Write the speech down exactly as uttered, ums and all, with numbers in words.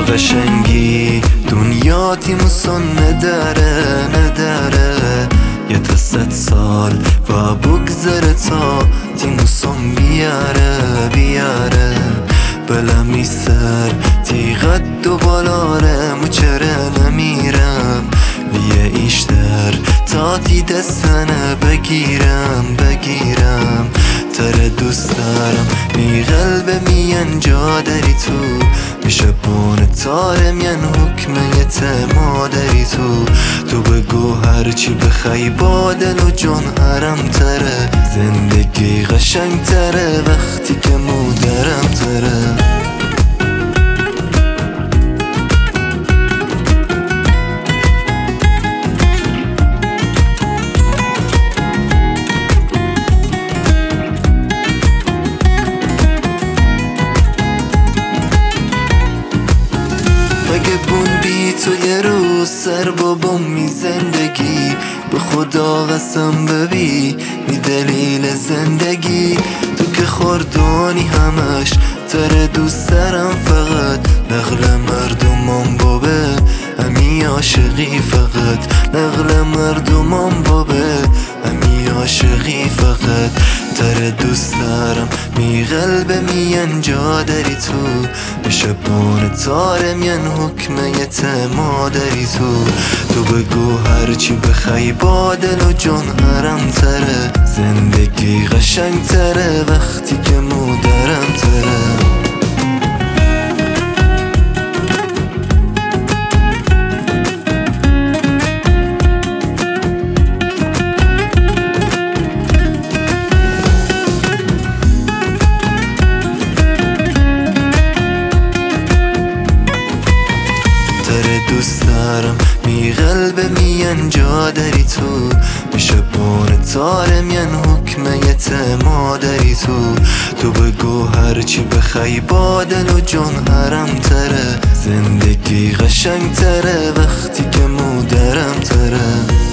قشنگی دنیا تیموسون نداره نداره یه تا ست سال و بگذره تا تیموسون بیاره بیاره بلمی سر تیغت دو بالاره مچره نمیرم لیه ایشتر تا تی دستنه بگیرم بگیرم تره دوست دارم می قلب مین جا داری تو میشه بونه تاره مین حکمه یت مادری تو تو بگو هرچی بخوای با دل و جان حرم تره زندگی قشنگ تره وقتی که مادرم تره اگه بون بی تو یه روز سر بابام می زندگی به خدا قسم ببی می دلیل زندگی تو که خوردانی همش تره دوست دارم فقط نقل مردمان بابه همی عاشقی فقط نقل مردمان بابه همی عاشقی فقط تره دوست دارم می قلب مین جا داری تو میشه بونه تاره مین حکمه یت مادری تو تو بگو هرچی بخوای با دل و جان حرم تره زندگی قشنگ تره وقتی که مادرم تره دوست دارم می قلب مین جا داری تو میشه بونه تاره مین حکمه یت مادری تو تو بگو هرچی بخوای با دل و جان حرم تره زندگی قشنگ تره وقتی که مادرم تره